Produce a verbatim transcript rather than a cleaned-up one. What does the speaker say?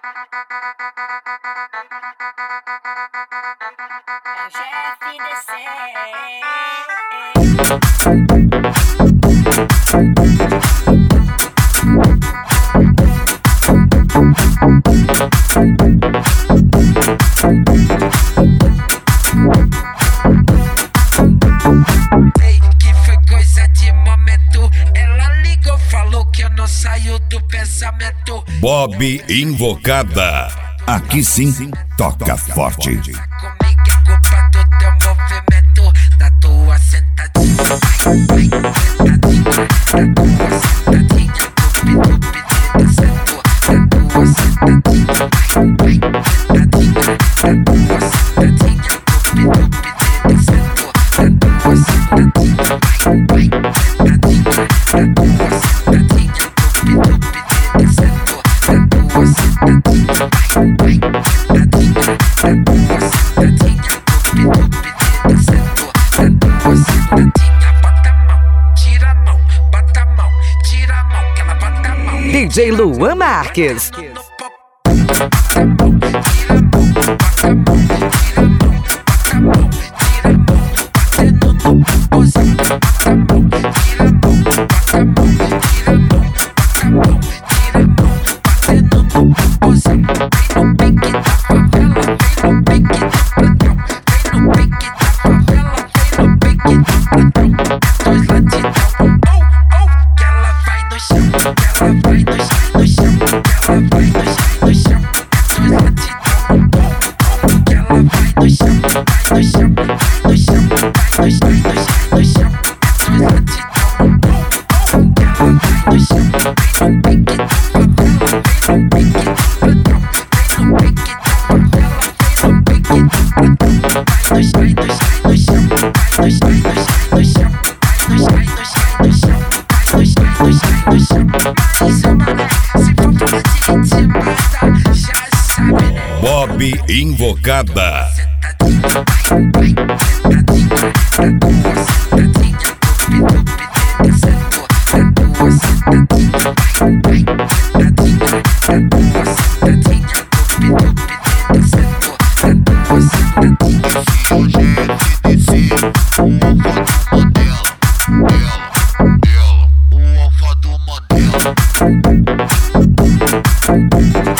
Ei, que foi coisa de momento. Ela ligou, falou que eu não saio do pensamento. Bob Invocada. Aqui sim, toca forte. Comigo é culpa do teu movimento, da tua sentadinha. Vai, vai, sentadinha, da tua sentadinha. Tupi, tupi, da sentou, da tua sentadinha. Vai, vai, sentadinha, da tua sentadinha. Tupi, tupi, da sentou, da tua sentadinha. Vai, vai, sentadinha, da tua sentadinha. Tupi, tupi, da sentou, da tua sentadinha. Vai, vai, sentadinha, da tua sentadinha. Tupi, tupi, da sentou, da tua sentadinha. Bota a mão, tira a mão, bota a mão, tira a mão, que ela bota a mão. D J Luan Marques. Bob Invocada. Modelo, o alfa do modelo.